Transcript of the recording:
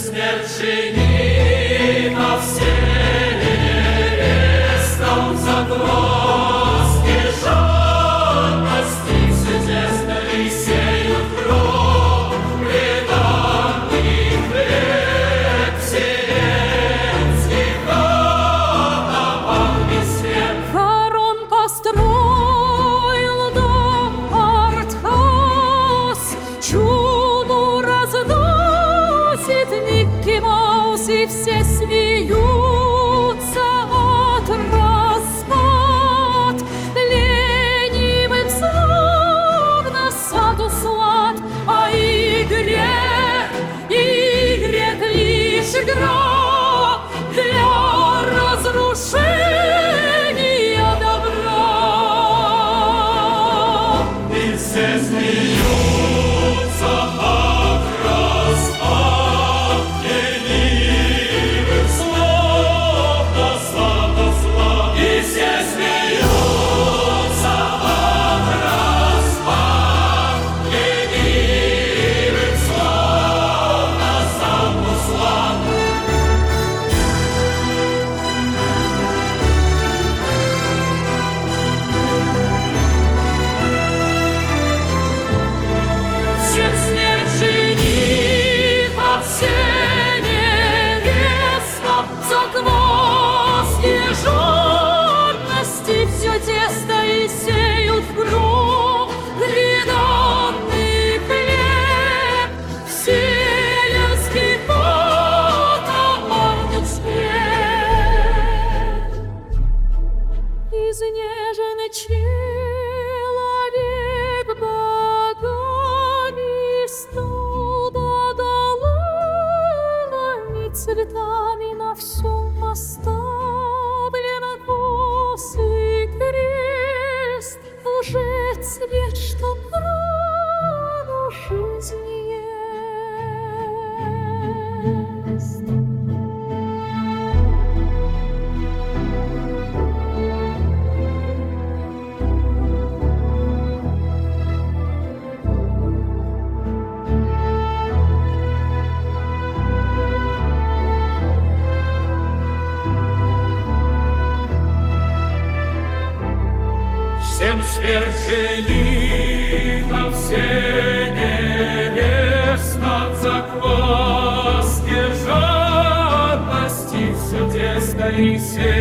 смерть жени на все невестам загвоздки жадности чудесно висеют кровь, преданный хлеб вселенский подавал весне. Фарон построил дом Артхаус, чуду разносит Микки Маус, и все смеются от распад. Ленивый взор на саду слад, а игре лишь игра для разрушения добра. И все смеются от распад ленивых слов на саду слад. И все смеются от распад ленивых слов на саду слад. Всех смерть жених, а все невеста, загвоздки жадности все тесто и сеют в гроб гряданный хлеб, вселенский подаванец хлеб. Изнеженный человек богами стал, доломами цветами на всем поставлен косый крест, лжец свет, что право жизни ест. Всем смерть женихам, все невестам, закваски жадности все тесто и сеют.